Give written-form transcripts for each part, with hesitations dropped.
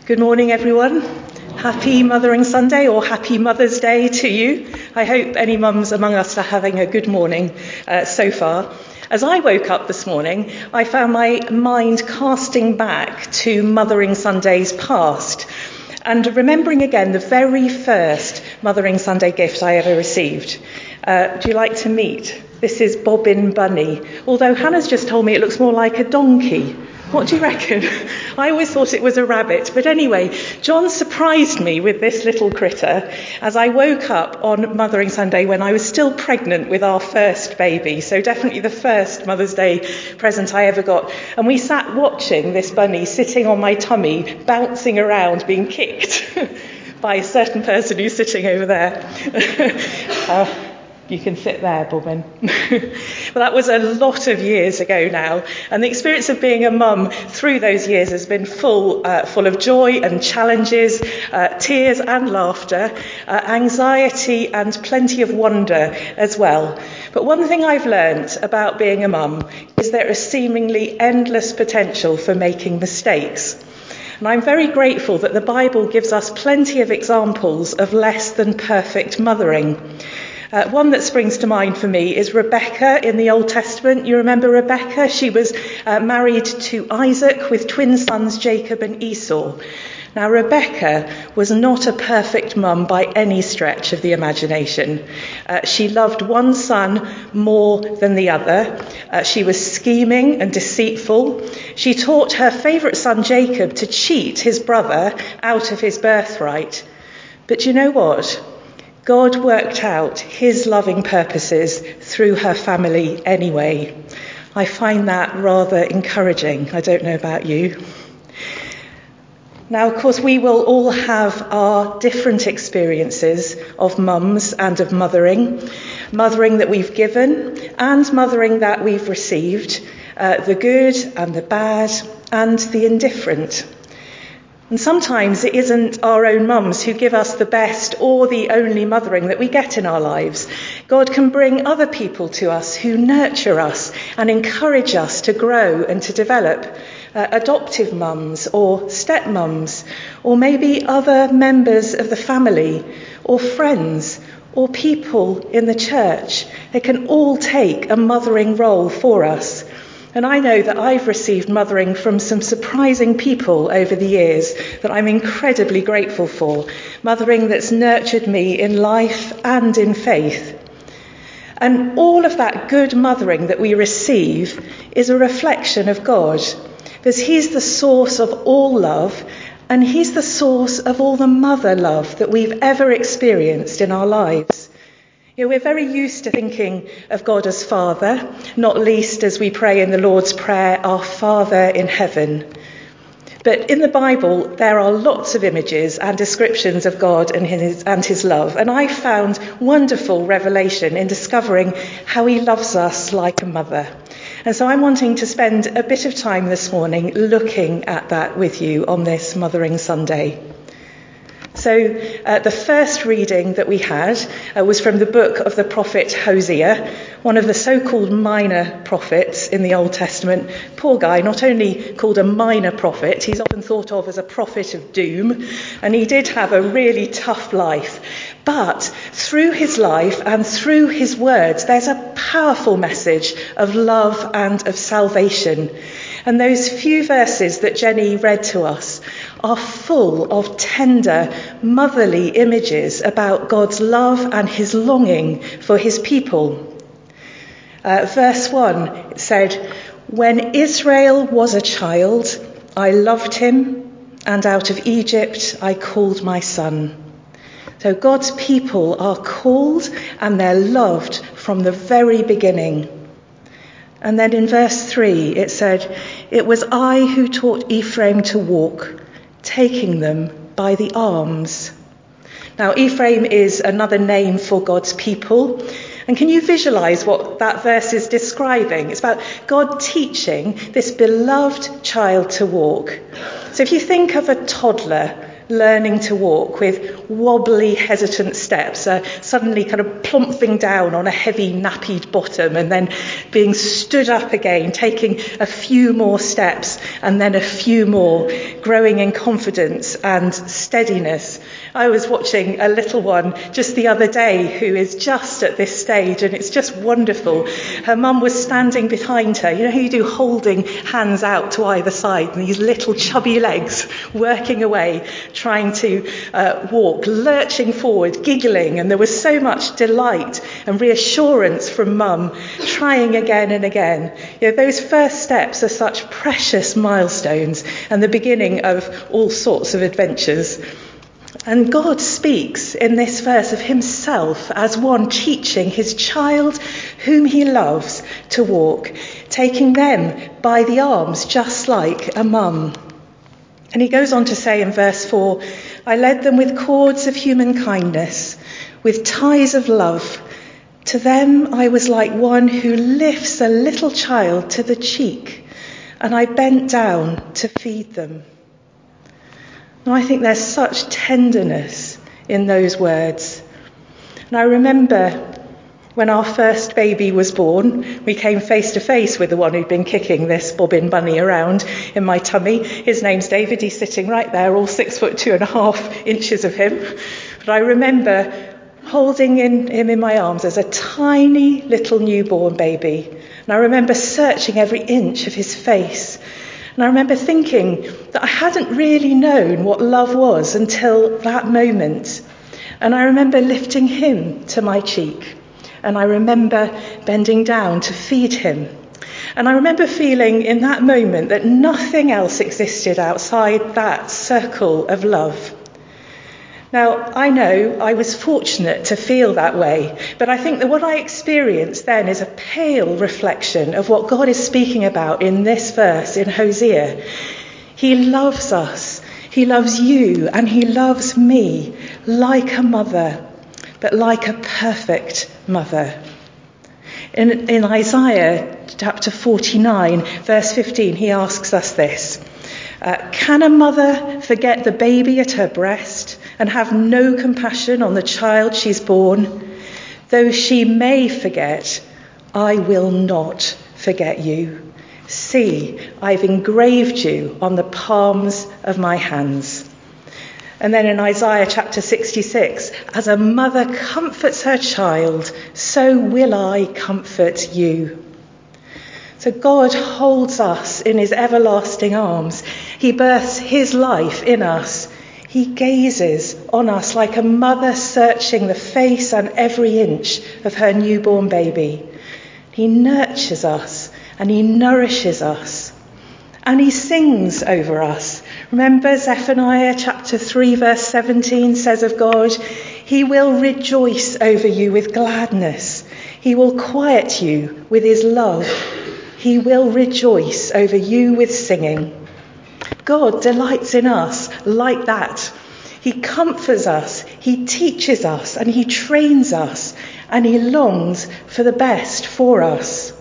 Good morning, everyone. Happy Mothering Sunday, or happy Mother's Day to you. I hope any mums among us are having a good morning so far. As I woke up this morning, I found my mind casting back to Mothering Sundays past and remembering again the very first Mothering Sunday gift I ever received. Do you like to meet? This is Bobbin Bunny, although Hannah's just told me it looks more like a donkey. What do you reckon? I always thought it was a rabbit. But anyway, John surprised me with this little critter as I woke up on Mothering Sunday when I was still pregnant with our first baby. So definitely the first Mother's Day present I ever got. And we sat watching this bunny sitting on my tummy, bouncing around, being kicked by a certain person who's sitting over there. You can sit there, Bobbin. Well, that was a lot of years ago now, and the experience of being a mum through those years has been full of joy and challenges, tears and laughter, anxiety and plenty of wonder as well. But one thing I've learnt about being a mum is there is seemingly endless potential for making mistakes. And I'm very grateful that the Bible gives us plenty of examples of less than perfect mothering. One that springs to mind for me is Rebecca in the Old Testament. You remember Rebecca? She was married to Isaac with twin sons Jacob and Esau. Now, Rebecca was not a perfect mum by any stretch of the imagination. She loved one son more than the other. She was scheming and deceitful. She taught her favourite son Jacob to cheat his brother out of his birthright. But you know what? God worked out his loving purposes through her family anyway. I find that rather encouraging. I don't know about you. Now, of course, we will all have our different experiences of mums and of mothering that we've given and mothering that we've received, the good and the bad and the indifferent. And sometimes it isn't our own mums who give us the best or the only mothering that we get in our lives. God can bring other people to us who nurture us and encourage us to grow and to develop. Adoptive mums or stepmums, or maybe other members of the family or friends or people in the church. They can all take a mothering role for us. And I know that I've received mothering from some surprising people over the years that I'm incredibly grateful for. Mothering that's nurtured me in life and in faith. And all of that good mothering that we receive is a reflection of God. Because he's the source of all love, and he's the source of all the mother love that we've ever experienced in our lives. You know, we're very used to thinking of God as Father, not least as we pray in the Lord's Prayer, Our Father in heaven. But in the Bible, there are lots of images and descriptions of God and his love. And I found wonderful revelation in discovering how he loves us like a mother. And so I'm wanting to spend a bit of time this morning looking at that with you on this Mothering Sunday. So the first reading that we had was from the book of the prophet Hosea, one of the so-called minor prophets in the Old Testament. Poor guy, not only called a minor prophet, he's often thought of as a prophet of doom, and he did have a really tough life. But through his life and through his words, there's a powerful message of love and of salvation. And those few verses that Jenny read to us are full of tender, motherly images about God's love and his longing for his people. Verse 1 said, "When Israel was a child, I loved him, and out of Egypt I called my son." So God's people are called and they're loved from the very beginning. And then in verse 3 it said, "It was I who taught Ephraim to walk, taking them by the arms." Now, Ephraim is another name for God's people. And can you visualize what that verse is describing? It's about God teaching this beloved child to walk. So if you think of a toddler learning to walk with wobbly, hesitant steps, suddenly kind of plumping down on a heavy, nappied bottom and then being stood up again, taking a few more steps and then a few more, growing in confidence and steadiness. I was watching a little one just the other day who is just at this stage, and it's just wonderful. Her mum was standing behind her. You know how you do, holding hands out to either side, and these little chubby legs working away, trying to walk, lurching forward, giggling, and there was so much delight and reassurance from mum, trying again and again. You know, those first steps are such precious milestones and the beginning of all sorts of adventures. And God speaks in this verse of himself as one teaching his child whom he loves to walk, taking them by the arms just like a mum. And he goes on to say in verse 4, I led them with cords of human kindness, with ties of love. To them I was like one who lifts a little child to the cheek, and I bent down to feed them. And I think there's such tenderness in those words. And I remember when our first baby was born, we came face to face with the one who'd been kicking this bobbin bunny around in my tummy. His name's David. He's sitting right there, all 6'2.5" of him. But I remember holding him in my arms as a tiny little newborn baby. And I remember searching every inch of his face. And I remember thinking that I hadn't really known what love was until that moment. And I remember lifting him to my cheek. And I remember bending down to feed him. And I remember feeling in that moment that nothing else existed outside that circle of love. Now, I know I was fortunate to feel that way, but I think that what I experienced then is a pale reflection of what God is speaking about in this verse in Hosea. He loves us, he loves you, and he loves me like a mother, but like a perfect mother. In Isaiah chapter 49, verse 15, he asks us this. Can a mother forget the baby at her breast and have no compassion on the child she's born? Though she may forget, I will not forget you. See, I've engraved you on the palms of my hands. And then in Isaiah chapter 66, as a mother comforts her child, so will I comfort you. So God holds us in his everlasting arms. He births his life in us. He gazes on us like a mother searching the face and every inch of her newborn baby. He nurtures us and he nourishes us. And he sings over us. Remember Zephaniah chapter 3 verse 17 says of God, he will rejoice over you with gladness. He will quiet you with his love. He will rejoice over you with singing. God delights in us like that. He comforts us, he teaches us, and he trains us, and he longs for the best for us.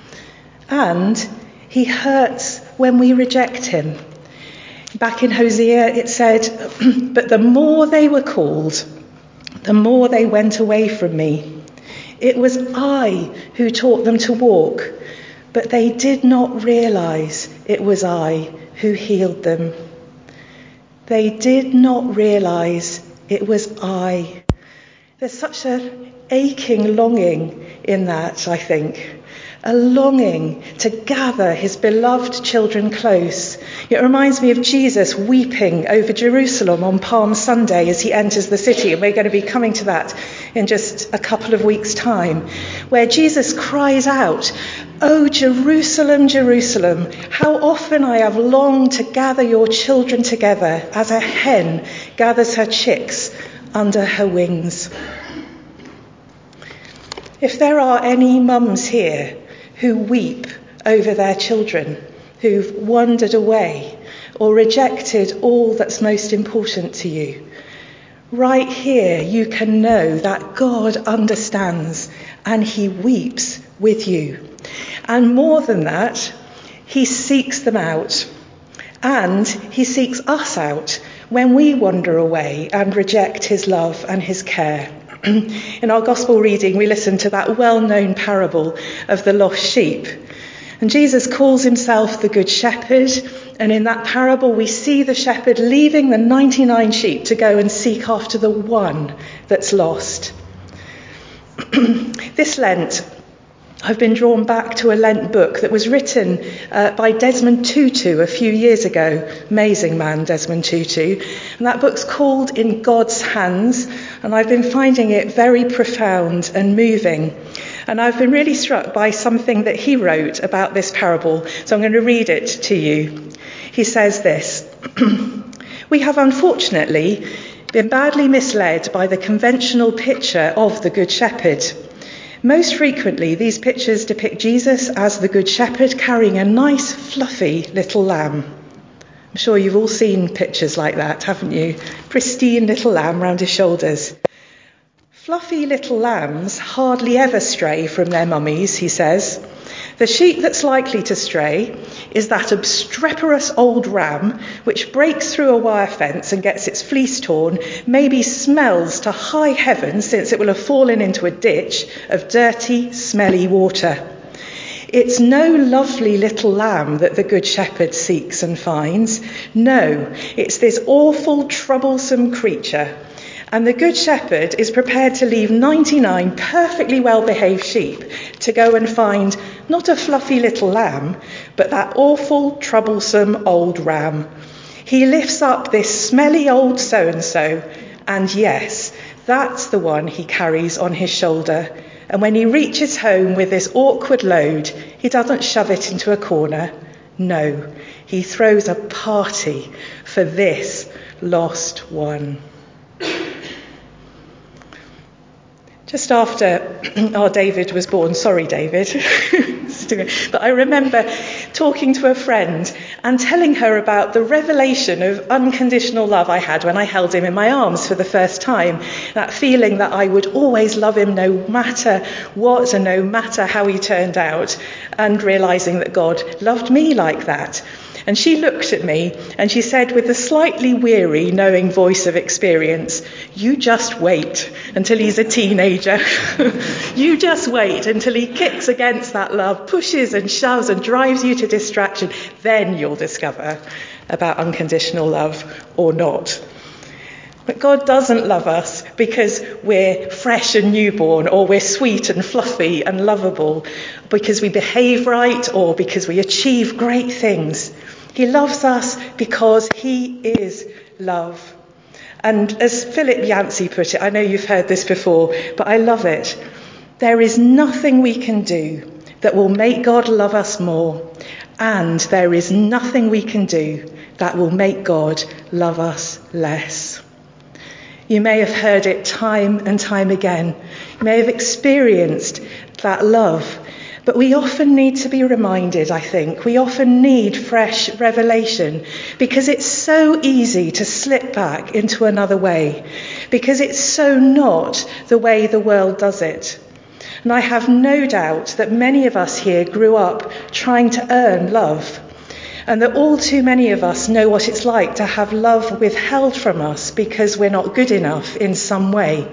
And he hurts when we reject him. Back in Hosea it said, but the more they were called, the more they went away from me. It was I who taught them to walk, but they did not realize it was I who healed them. They did not realize it was I. There's such an aching longing in that, I think. A longing to gather his beloved children close. It reminds me of Jesus weeping over Jerusalem on Palm Sunday as he enters the city, and we're going to be coming to that in just a couple of weeks' time, where Jesus cries out, "O Jerusalem, Jerusalem, how often I have longed to gather your children together as a hen gathers her chicks under her wings." If there are any mums here who weep over their children, who've wandered away or rejected all that's most important to you, right here you can know that God understands and he weeps with you. And more than that, he seeks them out. And he seeks us out when we wander away and reject his love and his care. In our gospel reading, we listen to that well-known parable of the lost sheep. And Jesus calls himself the Good Shepherd. And in that parable, we see the shepherd leaving the 99 sheep to go and seek after the one that's lost. This Lent, I've been drawn back to a Lent book that was written by Desmond Tutu a few years ago. Amazing man, Desmond Tutu. And that book's called In God's Hands. And I've been finding it very profound and moving. And I've been really struck by something that he wrote about this parable. So I'm going to read it to you. He says this: "We have unfortunately been badly misled by the conventional picture of the Good Shepherd. Most frequently, these pictures depict Jesus as the Good Shepherd carrying a nice, fluffy little lamb." I'm sure you've all seen pictures like that, haven't you? Pristine little lamb round his shoulders. Fluffy little lambs hardly ever stray from their mummies, he says. The sheep that's likely to stray is that obstreperous old ram which breaks through a wire fence and gets its fleece torn, maybe smells to high heaven since it will have fallen into a ditch of dirty, smelly water. It's no lovely little lamb that the Good Shepherd seeks and finds. No, it's this awful, troublesome creature. And the Good Shepherd is prepared to leave 99 perfectly well-behaved sheep to go and find not a fluffy little lamb, but that awful, troublesome old ram. He lifts up this smelly old so-and-so, and yes, that's the one he carries on his shoulder. And when he reaches home with this awkward load, he doesn't shove it into a corner. No, he throws a party for this lost one. Just after our David was born, sorry David, but I remember talking to a friend and telling her about the revelation of unconditional love I had when I held him in my arms for the first time. That feeling that I would always love him no matter what and no matter how he turned out, and realising that God loved me like that. And she looked at me and she said with a slightly weary, knowing voice of experience, "You just wait until he's a teenager. You just wait until he kicks against that love, pushes and shoves and drives you to distraction. Then you'll discover about unconditional love or not." But God doesn't love us because we're fresh and newborn, or we're sweet and fluffy and lovable, because we behave right or because we achieve great things. He loves us because he is love. And as Philip Yancey put it, I know you've heard this before, but I love it. There is nothing we can do that will make God love us more, and there is nothing we can do that will make God love us less. You may have heard it time and time again. You may have experienced that love. But we often need to be reminded, I think. We often need fresh revelation because it's so easy to slip back into another way, because it's so not the way the world does it. And I have no doubt that many of us here grew up trying to earn love, and that all too many of us know what it's like to have love withheld from us because we're not good enough in some way.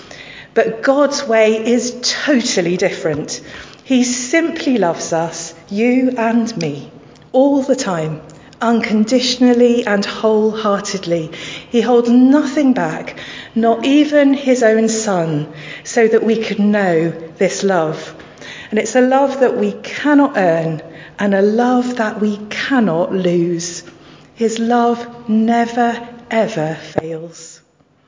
But God's way is totally different. He simply loves us, you and me, all the time, unconditionally and wholeheartedly. He holds nothing back, not even his own son, so that we could know this love. And it's a love that we cannot earn, and a love that we cannot lose. His love never, ever fails.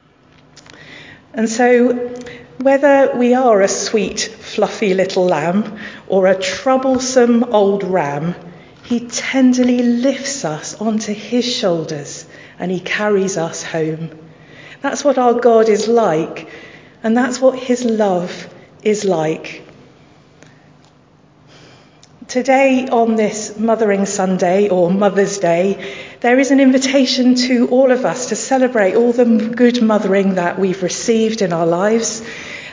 And so, whether we are a sweet, fluffy little lamb or a troublesome old ram, he tenderly lifts us onto his shoulders and he carries us home. That's what our God is like, and that's what his love is like. Today, on this Mothering Sunday or Mother's Day, there is an invitation to all of us to celebrate all the good mothering that we've received in our lives,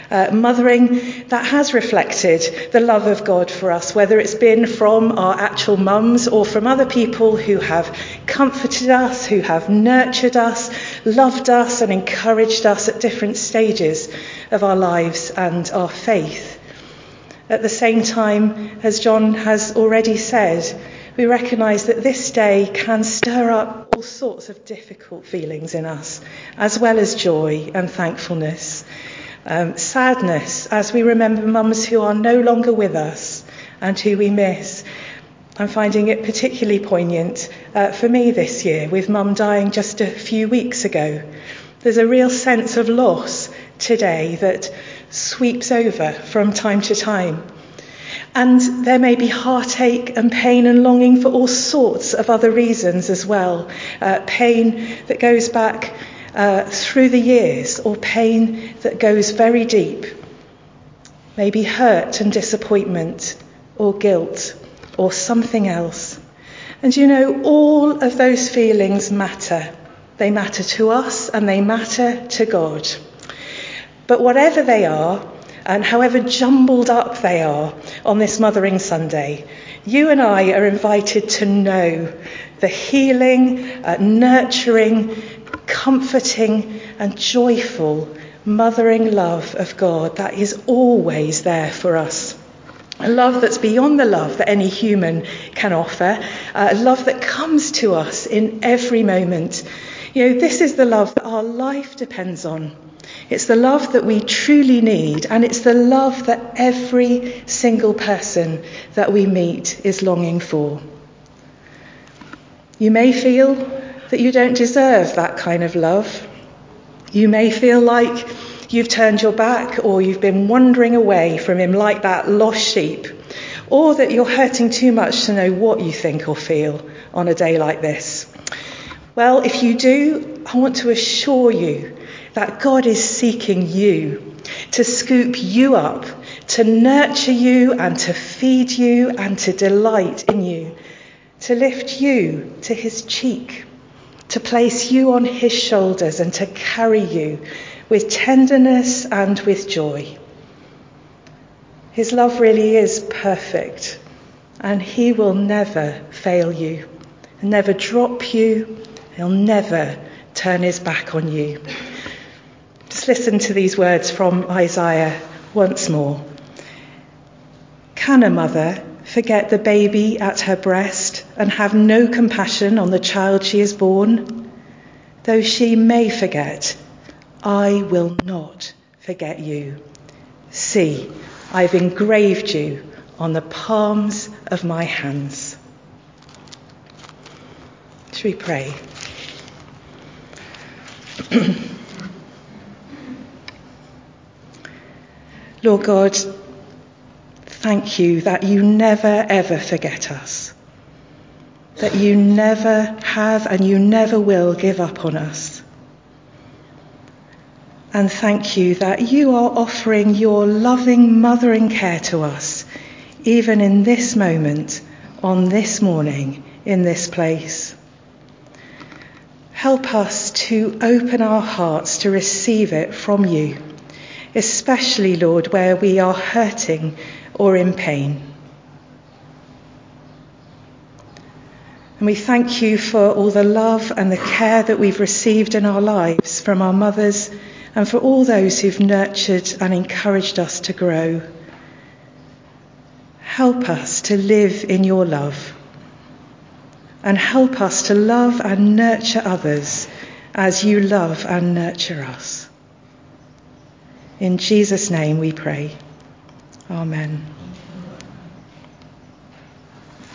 mothering that has reflected the love of God for us, whether it's been from our actual mums or from other people who have comforted us, who have nurtured us, loved us and encouraged us at different stages of our lives and our faith. At the same time, as John has already said, we recognise that this day can stir up all sorts of difficult feelings in us, as well as joy and thankfulness. Sadness, as we remember mums who are no longer with us and who we miss. I'm finding it particularly poignant for me this year, with mum dying just a few weeks ago. There's a real sense of loss today that sweeps over from time to time. And there may be heartache and pain and longing for all sorts of other reasons as well. Pain that goes back through the years, or pain that goes very deep. Maybe hurt and disappointment, or guilt, or something else. And you know, all of those feelings matter. They matter to us and they matter to God. But whatever they are, and however jumbled up they are on this Mothering Sunday, you and I are invited to know the healing, nurturing, comforting and joyful mothering love of God that is always there for us. A love that's beyond the love that any human can offer, a love that comes to us in every moment. You know, this is the love that our life depends on. It's the love that we truly need, and it's the love that every single person that we meet is longing for. You may feel that you don't deserve that kind of love. You may feel like you've turned your back, or you've been wandering away from him like that lost sheep, or that you're hurting too much to know what you think or feel on a day like this. Well, if you do, I want to assure you that God is seeking you to scoop you up, to nurture you and to feed you and to delight in you, to lift you to his cheek, to place you on his shoulders and to carry you with tenderness and with joy. His love really is perfect, and he will never fail you, never drop you, he'll never turn his back on you. Just listen to these words from Isaiah once more. Can a mother forget the baby at her breast and have no compassion on the child she has borne? Though she may forget, I will not forget you. See, I've engraved you on the palms of my hands. Shall we pray? Lord God, thank you that you never ever forget us, that you never have and you never will give up on us. And thank you that you are offering your loving mothering care to us, even in this moment, on this morning, in this place. Help us to open our hearts to receive it from you, especially, Lord, where we are hurting or in pain. And we thank you for all the love and the care that we've received in our lives from our mothers, and for all those who've nurtured and encouraged us to grow. Help us to live in your love, and help us to love and nurture others as you love and nurture us. In Jesus' name we pray. Amen.